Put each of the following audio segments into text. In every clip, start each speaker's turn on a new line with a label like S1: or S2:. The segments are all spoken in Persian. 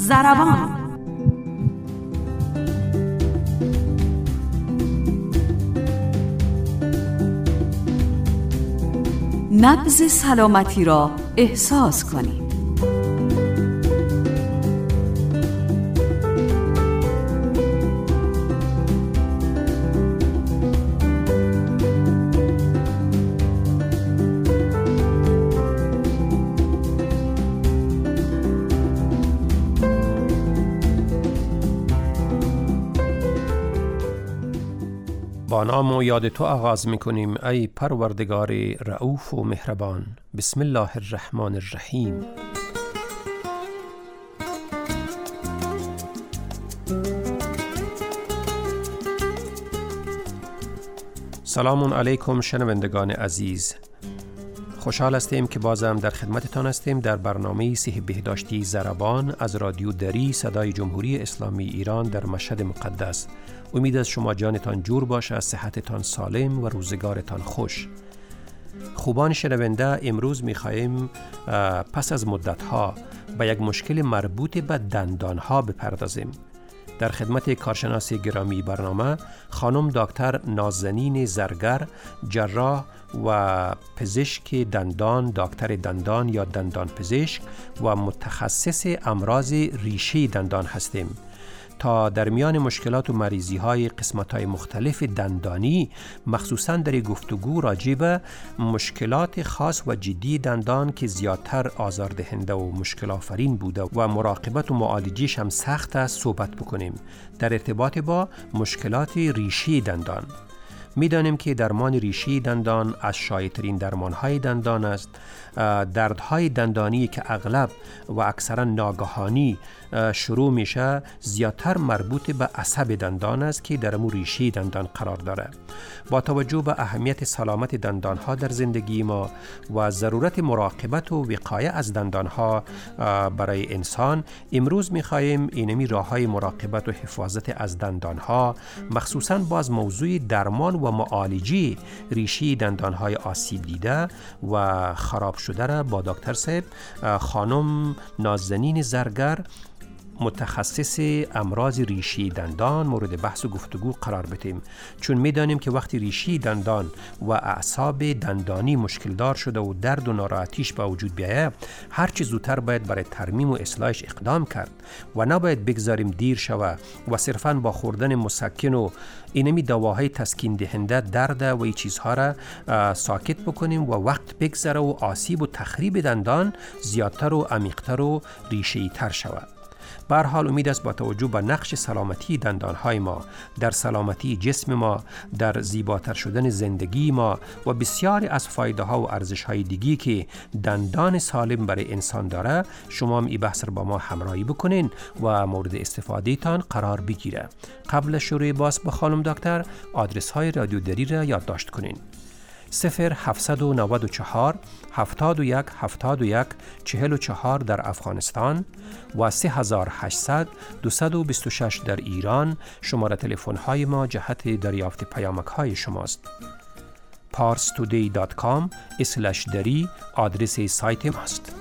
S1: ضربان. نبض سلامتی را احساس کنید.
S2: با نام و یاد تو آغاز میکنیم ای پروردگار رؤوف و مهربان. بسم الله الرحمن الرحیم. سلام علیکم شنوندگان عزیز، خوشحال هستیم که بازم در خدمتتان هستیم در برنامه صحت بهداشتی ضربان از رادیو دری صدای جمهوری اسلامی ایران در مشهد مقدس. امید از شما جانتان جور باشه، صحتتان سالم و روزگارتان خوش. خوبان شنونده، امروز می‌خواهیم پس از مدت‌ها به یک مشکل مربوط به دندان‌ها بپردازیم. در خدمت کارشناس گرامی برنامه خانم دکتر نازنین زرگر، جراح و پزشک دندان، دکتر دندان یا دندان پزشک و متخصص امراض ریشه دندان هستیم تا در میان مشکلات و مریضی های قسمت های مختلف دندانی، مخصوصاً در گفتگو راجع به مشکلات خاص و جدی دندان که زیادتر آزاردهنده و مشکل آفرین بوده و مراقبت و معالجیش هم سخت است صحبت بکنیم در ارتباط با مشکلات ریشی دندان. میدانیم که درمان ریشی دندان از شایع‌ترین درمان‌های دندان است. دردهای دندانی که اغلب و اکثرا ناگهانی شروع میشه زیادتر مربوط به عصب دندان است که در مو ریشی دندان قرار داره. با توجه به اهمیت سلامت دندانها در زندگی ما و ضرورت مراقبت و وقایه از دندانها برای انسان، امروز میخواهیم اینمی راههای مراقبت و حفاظت از دندانها، مخصوصاً باز موضوع درمان و معالجه ریشی دندانهای آسیب دیده و خراب شده را با دکتر صاحب خانم نازنین زرگر، متخصص امراض ریشی دندان، مورد بحث و گفتگو قرار بدیم. چون میدانیم که وقتی ریشی دندان و اعصاب دندانی مشکل دار شده و درد و ناراحتیش به وجود بیاید، هر چه زودتر باید برای ترمیم و اصلاحش اقدام کرد و نباید بگذاریم دیر شود و صرفاً با خوردن مسکن و اینمی دواهای تسکین دهنده درد و این چیزها را ساکت بکنیم و وقت بگذره و آسیب و تخریب دندان زیادتر و عمیق‌تر و ریشه‌ای تر شود. به هر حال امید است با توجه به نقش سلامتی دندانهای ما در سلامتی جسم ما، در زیباتر شدن زندگی ما و بسیاری از فایده ها و ارزش های دیگی که دندان سالم برای انسان داره، شما هم این بحث را با ما همراهی بکنین و مورد استفاده تان قرار بگیره. قبل شروع باز با خانم دکتر آدرس های رادیو دری را یادداشت کنین: 0794 71 71 44 در افغانستان و 3800 226 در ایران. شماره تلفن های ما جهت دریافت پیامک های شماست. parstoday.com/dari آدرس سایت ماست.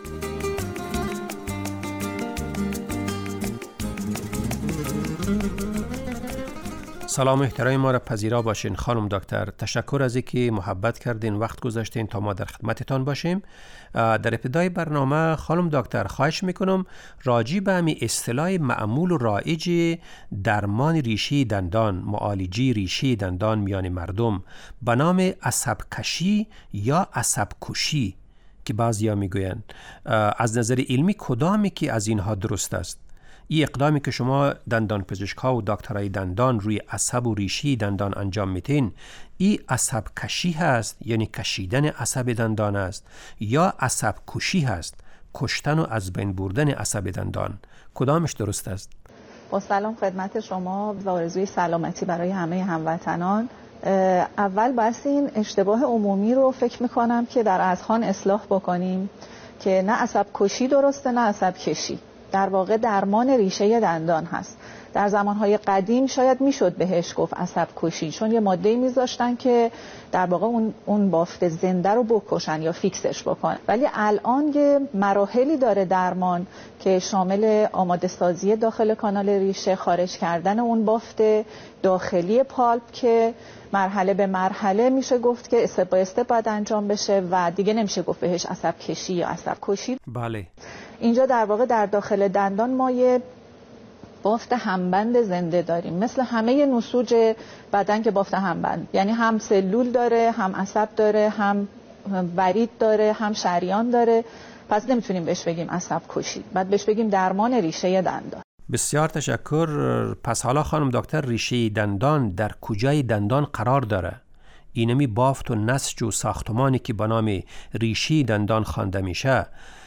S2: سلام احترام ما را پذیرا باشین خانم دکتر. تشکر از اینکه محبت کردین، وقت گذاشتین تا ما در خدمتتان باشیم. در ابتدای برنامه خانم دکتر خواهش میکنم راجع به همین اصطلاح معمول و رایج درمان ریشی دندان، معالجه ریشی دندان میان مردم به نام عصب کشی یا عصب کشی که بعضیا میگوین، از نظر علمی کدامی که از اینها درست است؟ این اقدامی که شما دندان پزشک‌ها و دکترای دندان روی عصب و ریشی دندان انجام میتین، این عصب کشی هست یعنی کشیدن عصب دندان است، یا عصب کشی هست کشتن و از بین بردن عصب دندان؟ کدامش درست است؟
S3: با سلام خدمت شما و آرزوی سلامتی برای همه هموطنان. اول بس این اشتباه عمومی رو فکر میکنم که در اذهان اصلاح بکنیم که نه عصب کشی درسته نه عصب کشی. در واقع درمان ریشه دندان هست. در زمانهای قدیم شاید میشد بهش گفت عصب کشی، چون یه ماده‌ای میذاشتن که در واقع اون بافت زنده رو بکشن یا فیکسش بکنن. ولی الان یه مراحلی داره درمان که شامل آماده سازی داخل کانال ریشه، خارج کردن اون بافت داخلی پالپ که مرحله به مرحله میشه گفت که استپ بای استپ باید انجام بشه و دیگه نمیشه گفت بهش عصب کشی یا عصب کشی.
S2: بله.
S3: اینجا در واقع در داخل دندان ما یه بافت همبند زنده داریم، مثل همه نسوج بدن که بافت همبند، یعنی هم سلول داره، هم عصب داره، هم ورید داره، هم شریان داره. پس نمیتونیم بهش بگیم عصب کشی، بعد بهش بگیم درمان ریشه دندان.
S2: بسیار تشکر. پس حالا خانم دکتر، ریشه دندان در کجای دندان قرار داره؟ اینمی بافت و نسج و ساختمانی که به نام ریشه دندان خوانده میشه،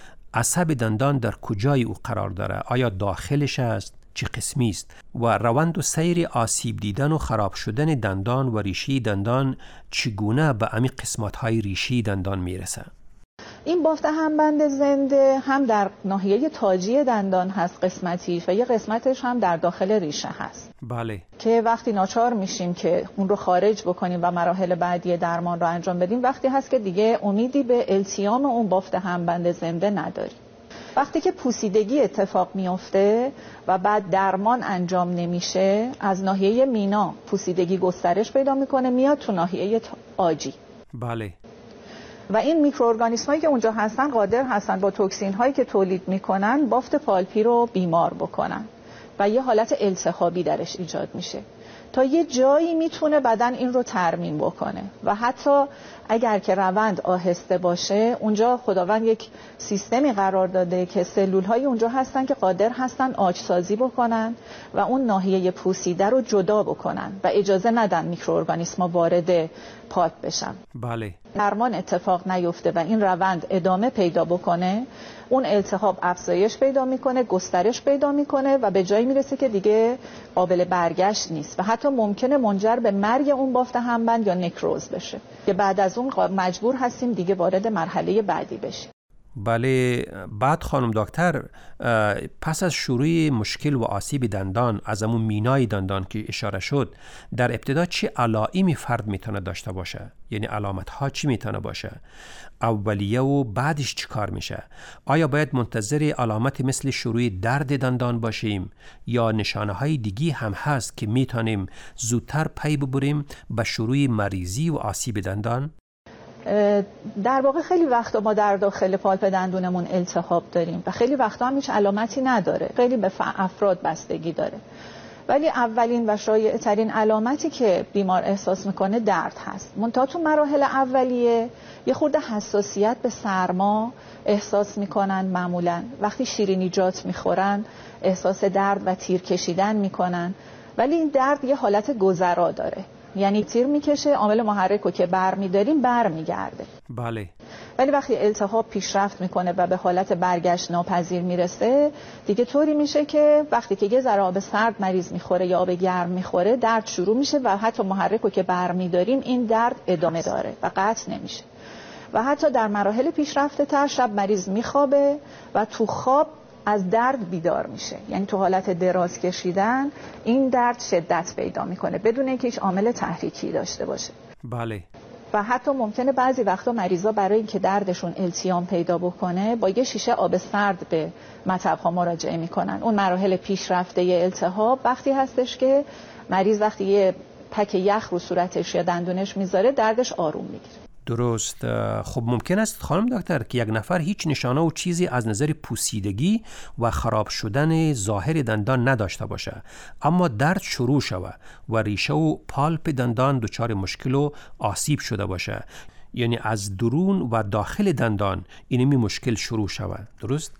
S2: عصب دندان در کجای او قرار داره؟ آیا داخلش است؟ چه قسمی است؟ و روند و سیر آسیب دیدن و خراب شدن دندان و ریشه دندان چگونه به امی قسمت‌های ریشه دندان میرسه؟
S3: این بافت همبند زنده هم در ناحیه تاجی دندان هست قسمتیش و یه قسمتش هم در داخل ریشه هست.
S2: بله.
S3: که وقتی ناچار میشیم که اون رو خارج بکنیم و مراحل بعدی درمان رو انجام بدیم، وقتی هست که دیگه امیدی به التیام اون بافت همبند زنده نداریم. وقتی که پوسیدگی اتفاق میفته و بعد درمان انجام نمیشه، از ناحیه مینا پوسیدگی گسترش پیدا میکنه، میاد تو ناحیه آجی.
S2: بله.
S3: و این میکروارگانیسمایی که اونجا هستن قادر هستن با توکسین هایی که تولید میکنن بافت پالپی رو بیمار بکنن و یه حالت التهابی درش ایجاد میشه. تا یه جایی میتونه بدن این رو ترمیم بکنه و حتی اگر که روند آهسته باشه، اونجا خداوند یک سیستمی قرار داده که سلول های اونجا هستن که قادر هستن آجسازی بکنن و اون ناحیه پوسیده رو جدا بکنن و اجازه ندن میکروارگانیسما وارد پالپ بشن.
S2: بله.
S3: درمان اتفاق نیفته و این روند ادامه پیدا بکنه، اون التهاب افزایش پیدا میکنه، گسترش پیدا میکنه و به جایی میرسه که دیگه قابل برگشت نیست و حتی ممکنه منجر به مرگ اون بافت همبند یا نکروز بشه که بعد از اون مجبور هستیم دیگه وارد مرحله بعدی بشیم.
S2: بله. بعد خانم دکتر، پس از شروع مشکل و آسیب دندان از همون مینای دندان که اشاره شد، در ابتدا چه علائمی فرد میتونه داشته باشه؟ یعنی علامت ها چی میتونه باشه؟ اولیه و بعدش چی کار میشه؟ آیا باید منتظر علامت مثل شروع درد دندان باشیم یا نشانه های دیگی هم هست که میتونیم زودتر پی ببریم به شروع مریضی و آسیب دندان؟
S3: در واقع خیلی وقتا ما در داخل پالپ دندونمون التهاب داریم و خیلی وقتا هم هیچ علامتی نداره، خیلی به افراد بستگی داره. ولی اولین و شایع ترین علامتی که بیمار احساس میکنه درد هست. منتها تو مراحل اولیه یه خورده حساسیت به سرما احساس میکنن، معمولا وقتی شیرینیجات میخورن احساس درد و تیر کشیدن میکنن، ولی این درد یه حالت گذرا داره، یعنی تیر میکشه، عامل محرک رو که برمیداریم برمیگرده.
S2: بله.
S3: ولی وقتی التهاب پیشرفت میکنه و به حالت برگشت ناپذیر میرسه، دیگه طوری میشه که وقتی که یه ذره آب سرد مریض میخوره یا آب گرم میخوره درد شروع میشه و حتی محرک رو که برمیداریم این درد ادامه داره و قطع نمیشه. و حتی در مراحل پیشرفته تر شب مریض میخوابه و تو خواب از درد بیدار میشه، یعنی تو حالت دراز کشیدن این درد شدت پیدا میکنه بدون اینکه هیچ عامل تحریکی داشته باشه.
S2: بله.
S3: و حتی ممکنه بعضی وقتا مریضا برای اینکه دردشون التیام پیدا بکنه با یه شیشه آب سرد به مطب‌ها مراجعه میکنن. اون مراحل پیشرفته التهاب وقتی هستش که مریض وقتی یه تک یخ رو صورتش یا دندونش میذاره دردش آروم میگیره.
S2: درست. خب ممکن است خانم دکتر که یک نفر هیچ نشانه و چیزی از نظر پوسیدگی و خراب شدن ظاهر دندان نداشته باشه، اما درد شروع شود و ریشه و پالپ دندان دچار مشکل و آسیب شده باشه، یعنی از درون و داخل دندان اینمی مشکل شروع شود. درست؟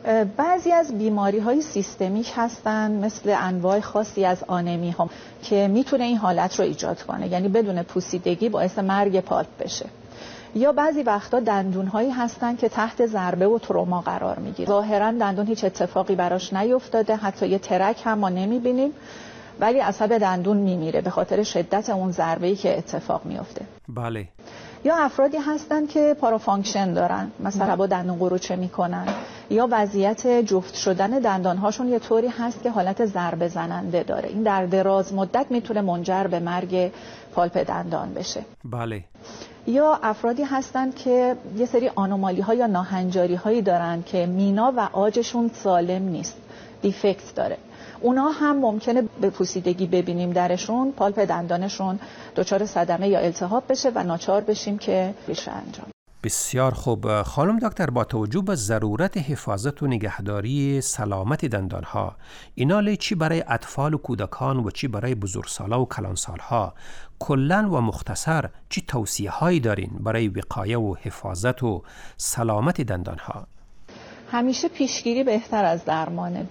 S3: بعضی از بیماری‌های سیستمیک هستن مثل انواع خاصی از آنمی ها که میتونه این حالت رو ایجاد کنه، یعنی بدون پوسیدگی باعث مرگ پالپ بشه. یا بعضی وقتا دندون‌هایی هستن که تحت ضربه و تروما قرار میگیره. ظاهراً دندون هیچ اتفاقی براش نیفتاده، حتی یه ترک هم ما نمیبینیم، ولی عصب دندون میمیره به خاطر شدت اون ضربه‌ای که اتفاق میفته.
S2: بله.
S3: یا افرادی هستن که پارافانکشن دارن، مثلا با دندون قروچه میکنن یا وضعیت جفت شدن دندانهاشون یه طوری هست که حالت ضربه زننده داره. این در دراز مدت میتونه منجر به مرگ پالپ دندان بشه.
S2: بله.
S3: یا افرادی هستند که یه سری آنومالی ها یا ناهنجاری هایی دارن که مینا و عاجشون سالم نیست، دیفکت داره. اونا هم ممکنه به پوسیدگی ببینیم درشون، پالپ دندانشون دچار صدمه یا التهاب بشه و ناچار بشیم که بشه انجام.
S2: بسیار خوب. خانم دکتر، با توجه به ضرورت حفاظت و نگهداری سلامت دندانها، اینا چی برای اطفال و کودکان و چی برای بزرگسالا و کلانسالها، کلن و مختصر چی توصیه هایی دارین برای وقایه و حفاظت و سلامت دندانها؟
S3: همیشه پیشگیری بهتر از درمانه.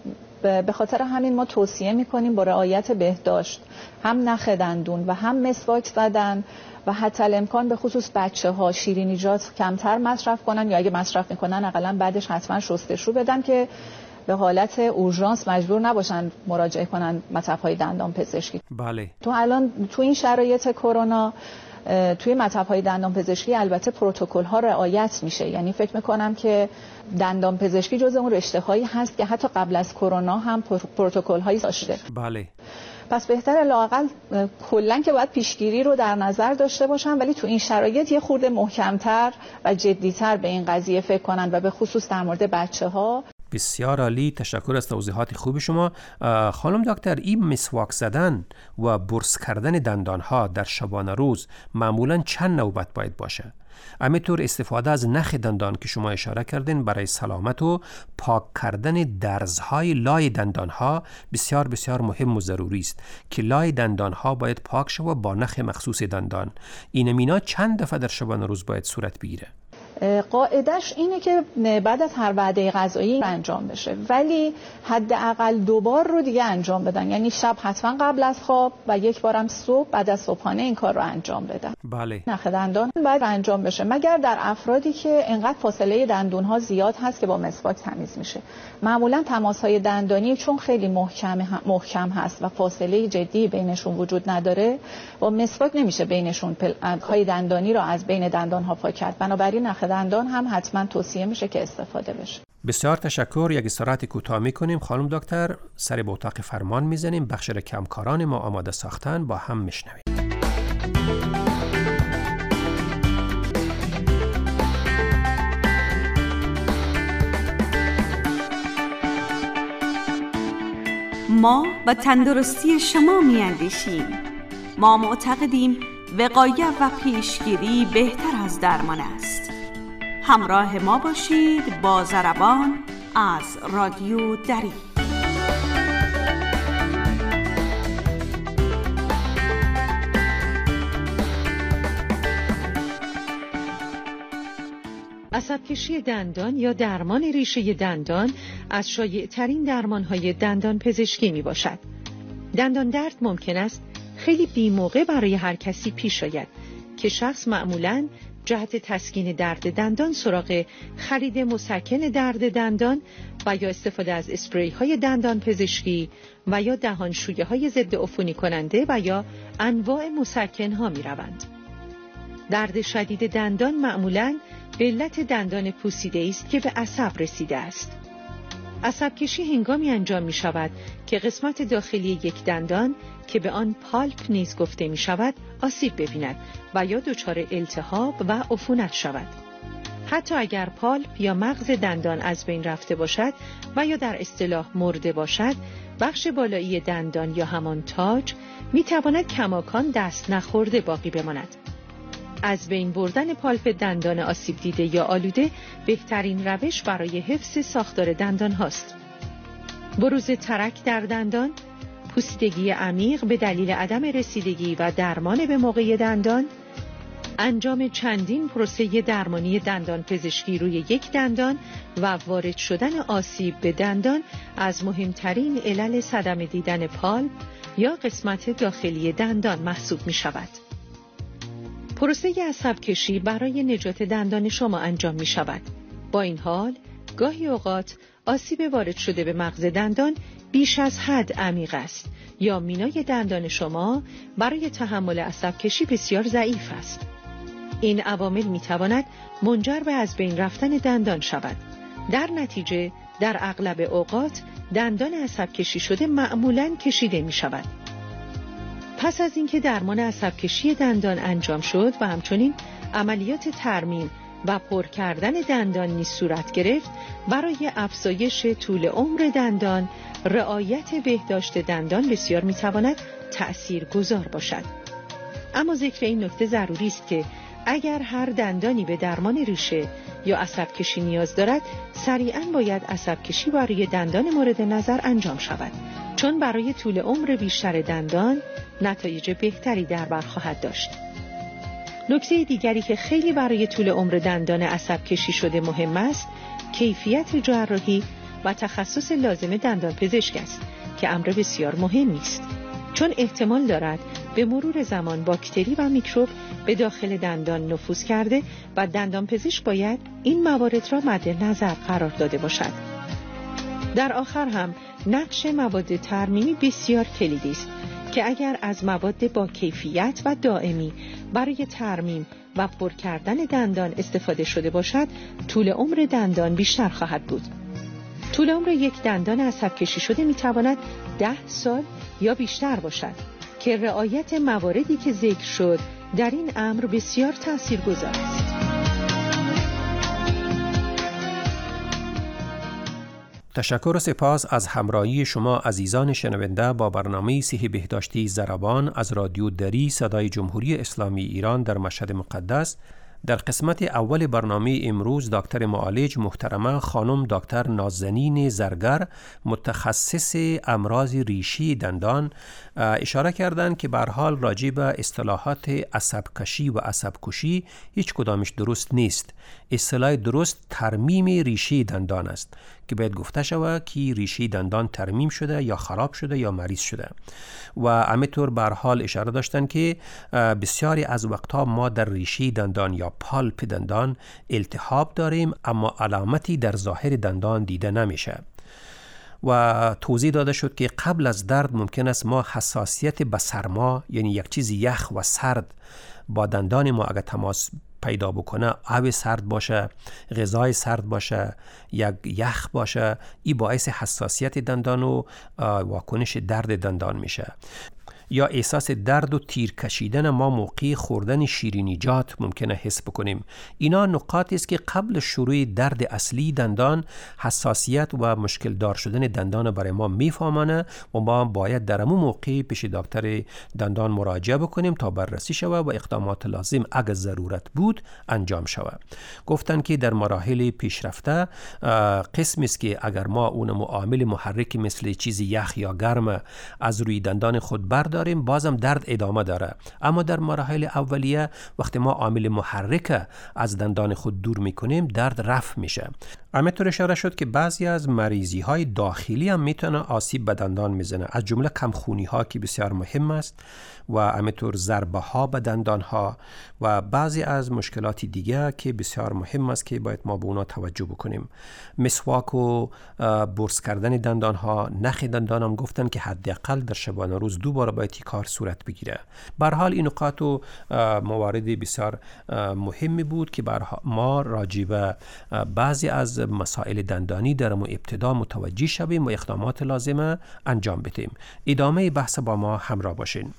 S3: به خاطر همین ما توصیه میکنیم با رعایت بهداشت هم نخ دندون و هم مسواک زدن و حتی الامکان به خصوص بچه‌ها شیرینیجات کمتر مصرف کنن، یا اگه مصرف میکنن اقلا بعدش حتما شستشو بدن که به حالت اورژانس مجبور نباشن مراجعه کنن مطب‌های دندان پزشکی.
S2: بله.
S3: تو این شرایط کرونا توی مطب‌های دندان پزشکی البته پروتکل‌ها رعایت میشه. یعنی فکر میکنم که دندان پزشکی جزء اون رشته‌هایی هست که حتی قبل از کرونا هم پروتکل‌هایی داشته.
S2: بله.
S3: پس بهتره لااقل کلاً که باید پیشگیری رو در نظر داشته باشن، ولی تو این شرایط یه خورده محکم‌تر و جدی‌تر به این قضیه فکر کنن و به خصوص در مورد بچه‌ها.
S2: بسیار عالی، تشکر از توضیحات خوب شما. خانم دکتر، این مسواک زدن و برس کردن دندانها در شبانه روز معمولاً چند نوبت باید باشه؟ همینطور استفاده از نخ دندان که شما اشاره کردین برای سلامت و پاک کردن درزهای لای دندانها بسیار بسیار مهم و ضروری است که لای دندانها باید پاک شود با نخ مخصوص دندان. این مینا چند دفعه در شبانه روز باید صورت بگیره؟
S3: قاعدش اینه که بعد از هر وعده غذایی انجام بشه، ولی حداقل 2 بار رو دیگه انجام بدن. یعنی شب حتما قبل از خواب و یک بارم صبح بعد از صبحانه این کار رو انجام بدن.
S2: بله.
S3: نخ دندان باید انجام بشه، مگر در افرادی که انقدر فاصله دندون ها زیاد هست که با مسواک تمیز میشه. معمولا تماس های دندانی چون خیلی محکم هست و فاصله جدی بینشون وجود نداره، با مسواک نمیشه بینشون پلک‌های دندانی رو از بین دندان ها پاک کرد. بنابراین نخ دندان هم حتما توصیه میشه که استفاده بشه.
S2: بسیار تشکر. یک استراحت کوتاه میکنیم خانم دکتر، سر به اتاق فرمان میزنیم، بخش را کمکاران ما آماده ساختن، با هم میشنویم.
S1: ما به تندرستی شما میاندیشیم. ما معتقدیم وقایه و پیشگیری بهتر از درمان است. همراه ما باشید با ضربان از رادیو دری.
S4: عصبکشی دندان یا درمان ریشه دندان از شایع‌ترین درمان‌های دندان پزشکی می باشد. دندان درد ممکن است خیلی بی‌موقع برای هر کسی پیش آید که شخص معمولاً جهت تسکین درد دندان سراغ خرید مسکن درد دندان و یا استفاده از اسپری های دندان پزشکی و یا دهانشویه های ضد عفونی کننده و یا انواع مسکن ها می روند. درد شدید دندان معمولاً به علت دندان پوسیده است که به عصب رسیده است. عصب کشی هنگامی انجام می شود که قسمت داخلی یک دندان که به آن پالپ نیز گفته می شود آسیب ببیند و یا دچار التهاب و عفونت شود. حتی اگر پالپ یا مغز دندان از بین رفته باشد و یا در اصطلاح مرده باشد، بخش بالایی دندان یا همان تاج می تواند کماکان دست نخورده باقی بماند. از بین بردن پالپ دندان آسیب دیده یا آلوده بهترین روش برای حفظ ساختار دندان هاست. بروز ترک در دندان، پوسیدگی عمیق به دلیل عدم رسیدگی و درمان به موقع دندان، انجام چندین پروسه درمانی دندان پزشکی روی یک دندان و وارد شدن آسیب به دندان از مهمترین علل صدمه دیدن پالپ یا قسمت داخلی دندان محسوب می شود. پروسه عصب کشی برای نجات دندان شما انجام می شود. با این حال، گاهی اوقات آسیب وارد شده به مغز دندان بیش از حد عمیق است یا مینای دندان شما برای تحمل عصب کشی بسیار ضعیف است. این عوامل می تواند منجر به از بین رفتن دندان شود در نتیجه در اغلب اوقات دندان عصب کشی شده معمولاً کشیده می شود. پس از اینکه درمان عصب کشی دندان انجام شد و همچنین عملیات ترمیم و پر کردن دندان نیز صورت گرفت، برای افزایش طول عمر دندان رعایت بهداشت دندان بسیار می تواند تأثیرگذار باشد. اما ذکر این نکته ضروری است که اگر هر دندانی به درمان ریشه یا عصب کشی نیاز دارد، سریعاً باید عصب کشی برای دندان مورد نظر انجام شود، چون برای طول عمر بیشتر دندان نتایج بهتری در بر خواهد داشت. نکته دیگری که خیلی برای طول عمر دندان عصب کشی شده مهم است، کیفیت جراحی و تخصص لازم دندان پزشک است که امر بسیار مهمی است، چون احتمال دارد به مرور زمان باکتری و میکروب به داخل دندان نفوذ کرده و دندان پزشک باید این موارد را مد نظر قرار داده باشد. در آخر هم نقش مواد ترمیمی بسیار کلیدی است که اگر از مواد با کیفیت و دائمی برای ترمیم و پر کردن دندان استفاده شده باشد، طول عمر دندان بیشتر خواهد بود. طول عمر یک دندان عصب کشی شده می تواند 10 سال یا بیشتر باشد که رعایت مواردی که ذکر شد در این امر بسیار تاثیرگذار است.
S2: تشکر و سپاس از همراهی شما عزیزان شنونده با برنامه صحی بهداشتی ضربان از رادیو دری صدای جمهوری اسلامی ایران در مشهد مقدس. در قسمت اول برنامه امروز دکتر معالج محترمه خانم دکتر نازنین زرگر، متخصص امراض ریشی دندان، اشاره کردند که به هر حال راجع به اصطلاحات عصب کشی و عصب کشی هیچ کدامش درست نیست. اصطلاح درست ترمیم ریشی دندان است که باید گفته شود که ریشی دندان ترمیم شده یا خراب شده یا مریض شده. و همینطور به هر حال اشاره داشتن که بسیاری از وقتها ما در ریشی دندان یا پالپ دندان التهاب داریم اما علامتی در ظاهر دندان دیده نمیشه. و توضیح داده شد که قبل از درد ممکن است ما حساسیت به سرما، یعنی یک چیز یخ و سرد با دندان ما اگر تماس پیدا بکنه، آب سرد باشه، غذای سرد باشه، یک یخ باشه، این باعث حساسیت دندان و واکنش درد دندان میشه. یا احساس درد و تیر کشیدن ما موقع خوردن شیرینیجات ممکنه حس بکنیم. اینا نقاطی است که قبل شروع درد اصلی دندان حساسیت و مشکل دار شدن دندان برای ما میفهمانه و ما باید در همون موقع پیش دکتر دندان مراجعه بکنیم تا بررسی شود و اقدامات لازم اگر ضرورت بود انجام شود. گفتن که در مراحل پیشرفته قسمی است که اگر ما اون معامل محرک مثل چیز یخ یا گرم از روی دندان خود برداریم بازم درد ادامه داره، اما در مراحل اولیه وقتی ما عامل محرک از دندان خود دور میکنیم درد رفع میشه. همینطور اشاره شد که بعضی از مریضی های داخلی هم میتونه آسیب به دندان میزنه، از جمله کمخونی ها که بسیار مهم است و همینطور ضربه ها به دندان ها و بعضی از مشکلات دیگه که بسیار مهم است که باید ما به اونا توجه بکنیم. مسواک و برس کردن دندان ها، نخ دندان هم گفتن که حداقل در شبانه روز 2 بار باید کار صورت بگیره. به هر حال این نکات و موارد بسیار مهمی بود که ما راجع به بعضی از مسائل دندانی در ابتدا متوجه شویم و اقدامات لازمه انجام بدیم. ادامه بحث با ما همراه باشین.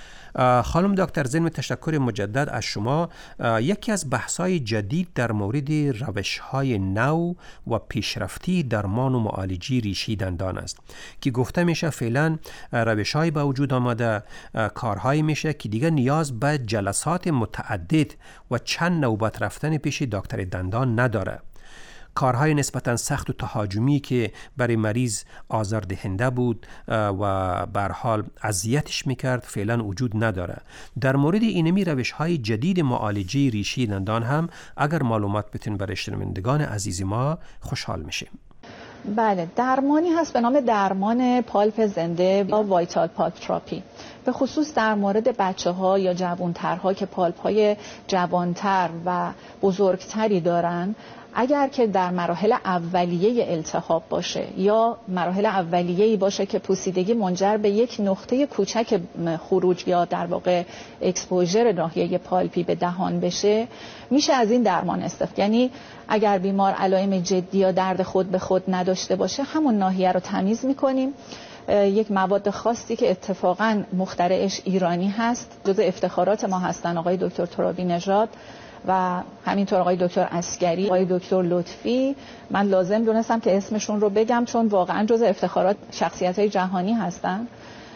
S2: خانم دکتر، ضمن تشکر مجدد از شما، یکی از بحث‌های جدید در مورد روش‌های نو و پیشرفتی درمان و معالجه ریشی دندان است که گفته میشه فعلا روش‌های به وجود آمده، کارهایی میشه که دیگه نیاز به جلسات متعدد و چند نوبت رفتن پیش دکتر دندان نداره. کارهای نسبتاً سخت و تهاجمی که برای مریض آزاردهنده بود و به هر حال اذیتش میکرد فعلا وجود نداره. در مورد اینمی روش‌های جدید معالجه ریشی دندان هم اگر معلومات بتین برای شنوندگان عزیز ما خوشحال میشیم.
S3: بله، درمانی هست به نام درمان پالپ زنده یا وایتال پالپ تراپی، به خصوص در مورد بچه‌ها یا جوان‌ترها که پالپ‌های جوان‌تر و بزرگتری دارن. اگر که در مراحل اولیه التهاب باشه یا مراحل اولیه‌ای باشه که پوسیدگی منجر به یک نقطه کوچک خروج یا در واقع اکسپوژر ناحیه پالپی به دهان بشه، میشه از این درمان استفاده. یعنی اگر بیمار علائم جدی یا درد خود به خود نداشته باشه، همون ناحیه رو تمیز میکنیم. یک مواد خاصی که اتفاقاً مخترعش ایرانی هست، جزء افتخارات ما هستن آقای دکتر ترابی نژاد و همینطور آقای دکتر عسگری، آقای دکتر لطفی. من لازم دونستم که اسمشون رو بگم چون واقعا جزء افتخارات شخصیت‌های جهانی هستن.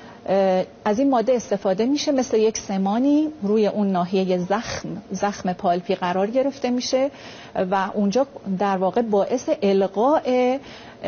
S3: از این ماده استفاده میشه، مثل یک سمانی روی اون ناحیه زخم پالپی قرار گرفته میشه و اونجا در واقع باعث القاء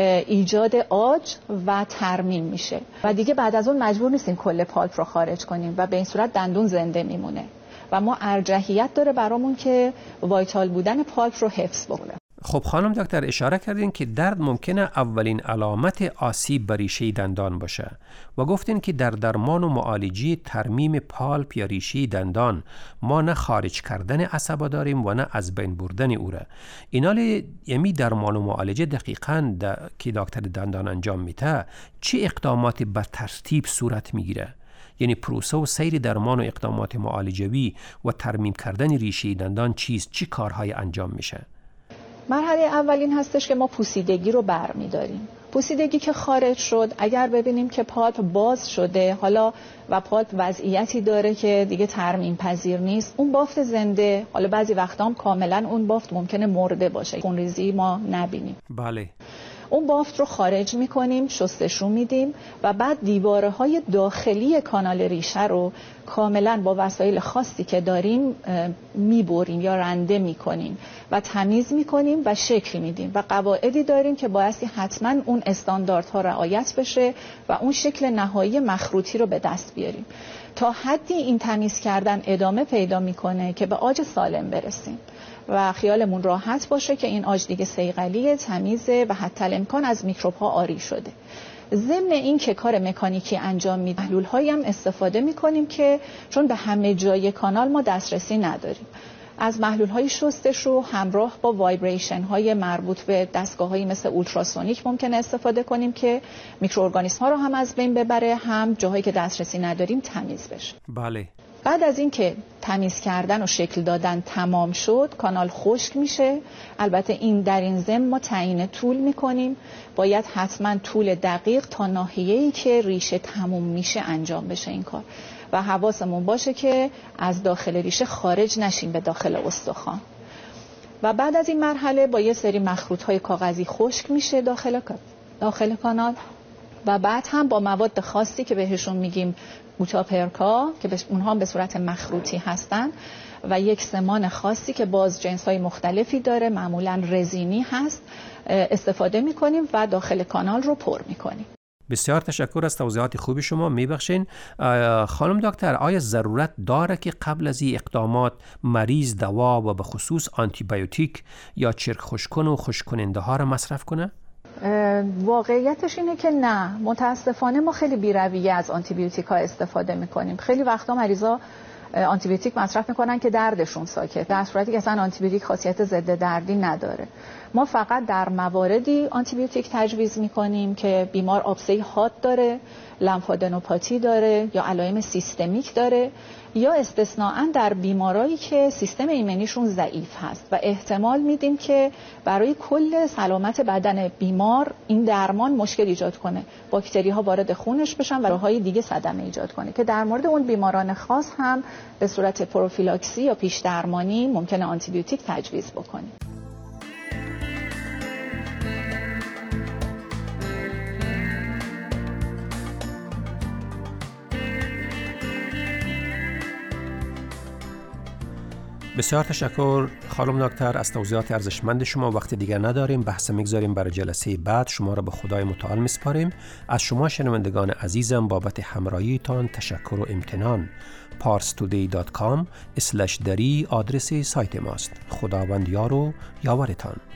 S3: ایجاد عاج و ترمیم میشه و دیگه بعد از اون مجبور نیستیم کل پالپ رو خارج کنیم و به این صورت دندون زنده میمونه و ما ارجحیت داره برامون که وایتال بودن پالپ رو حفظ بکنه.
S2: خب خانم دکتر، اشاره کردین که درد ممکنه اولین علامت آسیب به ریشه دندان باشه و گفتین که در درمان و معالجه ترمیم پالپ یا ریشه دندان ما نه خارج کردن عصبا داریم و نه از بین بردن او را. اینال یمی درمان و معالجه دقیقاً که دکتر دندان انجام میده چه اقداماتی به ترتیب صورت میگیره؟ یعنی پروسه و سیر درمان و اقدامات معالجوی و ترمیم کردن ریشه دندان چه کارهای انجام میشه؟
S3: مرحله اولین هستش که ما پوسیدگی رو برمی‌داریم. پوسیدگی که خارج شد، اگر ببینیم که پالپ باز شده حالا و پالپ وضعیتی داره که دیگه ترمیم پذیر نیست، اون بافت زنده، حالا بعضی وقتا هم کاملا اون بافت ممکنه مرده باشه، خونریزی ما نبینیم.
S2: بله.
S3: اون بافت رو خارج میکنیم، شستشو میدیم و بعد دیوارهای داخلی کانال ریشه رو کاملا با وسایل خاصی که داریم میبریم یا رنده میکنیم و تمیز میکنیم و شکل میدیم و قواعدی داریم که بایستی حتما اون استانداردها رعایت بشه و اون شکل نهایی مخروطی رو به دست بیاریم. تا حدی این تمیز کردن ادامه پیدا میکنه که به عاج سالم برسیم و خیالمون راحت باشه که این عاج دیگه صیقلیه، تمیزه و حتی الامکان از میکروب ها عاری شده. ضمن این که کار مکانیکی انجام میدیم، محلول هایی هم استفاده میکنیم که چون به همه جای کانال ما دسترسی نداریم، از محلول های شستشو همراه با وایبریشن های مربوط به دستگاه هایی مثل اولتراسونیک ممکنه استفاده کنیم که میکروارگانیسم ها رو هم از بین ببره، هم جاهایی که دسترسی نداریم تمیز بشه.
S2: بله.
S3: بعد از این که تمیز کردن و شکل دادن تمام شد، کانال خشک میشه. البته این در این ضمن ما تعیین طول میکنیم، باید حتما طول دقیق تا ناحیه‌ای که ریشه تموم میشه انجام بشه این کار و حواسمون باشه که از داخل ریشه خارج نشیم به داخل استخوان. و بعد از این مرحله با یه سری مخروط‌های کاغذی خشک میشه داخل کانال و بعد هم با مواد خاصی که بهشون میگیم گوتاپرکا که اونها به صورت مخروطی هستن و یک سمان خاصی که باز جنس‌های مختلفی داره، معمولاً رزینی هست، استفاده می‌کنیم و داخل کانال رو پر می‌کنیم.
S2: بسیار تشکر از توضیحات خوب شما. میبخشین خانم دکتر، آیا ضرورت داره که قبل از این اقدامات مریض دوا و به خصوص آنتی بیوتیک یا چرک خشک‌کن و خشک‌کننده ها را مصرف کنه؟
S3: واقعیتش اینه که نه، متاسفانه ما خیلی بی‌رویه از آنتی بیوتیک ها استفاده میکنیم. خیلی وقتا مریضا آنتی بیوتیک مصرف میکنن که دردشون ساکت، در صورتی که اصلا آنتی بیوتیک خاصیت ضد دردی نداره. ما فقط در مواردی آنتی بیوتیک تجویز میکنیم که بیمار آبسه حاد داره، لمفادنوپاتی داره یا علائم سیستمیک داره یا استثناءً در بیمارایی که سیستم ایمنیشون ضعیف هست و احتمال میدیم که برای کل سلامت بدن بیمار این درمان مشکل ایجاد کنه، باکتری ها وارد خونش بشن و راههای دیگه صدمه ایجاد کنه، که در مورد اون بیماران خاص هم به صورت پروفیلاکسی یا پیش درمانی ممکنه آنتی بیوتیک تجویز بکنیم.
S2: بسیار تشکر خانم دکتر از توضیحات ارزشمند شما. وقت دیگر نداریم، بحث میگذاریم برای جلسه بعد. شما را به خدای متعال میسپاریم. از شما شنوندگان عزیزم بابت همراهیتان تشکر و امتنان. parstoday.com/dari آدرس سایت ماست. خداوند یار و یاورتان.